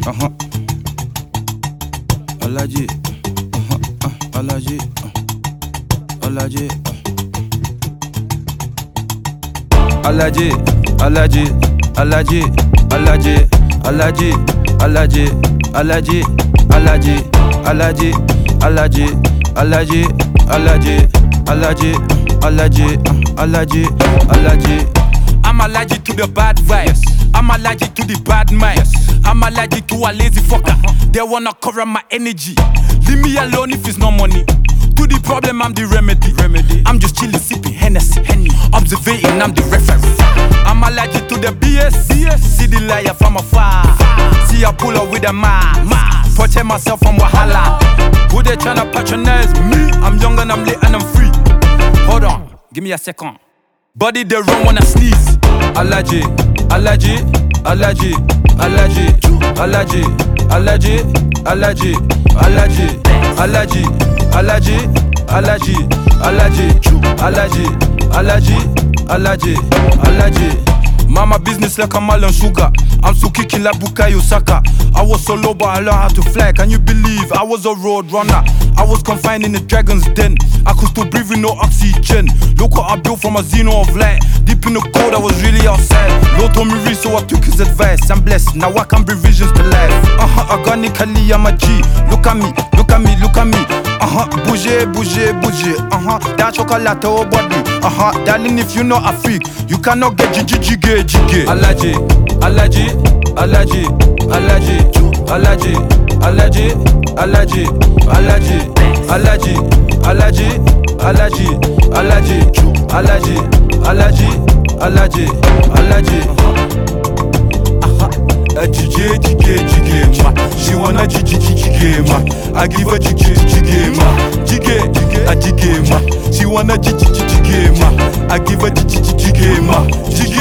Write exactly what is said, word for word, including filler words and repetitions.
uh-huh. Alaji, uh-huh, uh, Alaji, uh, Alaji, uh. Alaji, Alaji, Alaji, Alaji, Alaji, Alaji, Alaji, Alaji, Alaji, Alaji, Alaji, Alaji, Alaji, Alaji, Alaji, Alaji. I'm allergic to the bad vibes. I'm allergic to the bad minds. I'm allergic to a lazy fucker. They wanna cover my energy. Leave me alone if it's no money. To the problem, I'm the remedy. remedy. I'm just chilling, sipping Hennessy. Henny. Observating, I'm the referee. I'm allergic to the B S. B S. See the liar from afar. See I pull up with a mask. Protect myself from Wahala. Who they tryna patronize me? I'm young and I'm lit and I'm free. Hold on, give me a second. Body they run when I sneeze. Allergy, allergy, allergy, allergy, allergy, allergy, allergy, allergy, allergy, allergy, allergy, allergy, allergy, allergy, allergy, allergy. Mama business like a Mal and sugar. I'm so kicking like Bukayo Saka. I was so low but I learned how to fly. Can you believe I was a road runner? I was confined in the dragon's den. I could still breathe with no oxygen. Look what I built from a xeno of light. Deep in the cold I was really outside. Lord told me read so I took his advice. I'm blessed, now I can bring visions to life. Uh-huh, organically I'm a G. Look at me, look at me, look at me. Uh-huh, bouger, bouger, bouger. Uh-huh, that chocolate oh body. Uh-huh, darling if you know a freak, you cannot get jiggy jiggy jiggy. Allergy, allergy, allergy, allergy, allergy, allergy, allergy, allergy, allergy, allergy, allergy, allergy, allergy, allergy, allergy, allergy. A jiggy jiggy jiggy ma. She wanna jiggy jiggy ma. I give her jiggy jiggy ma. Jiggy a jiggy ma. She wanna jiggy jiggy ma. I give her jiggy jiggy ma.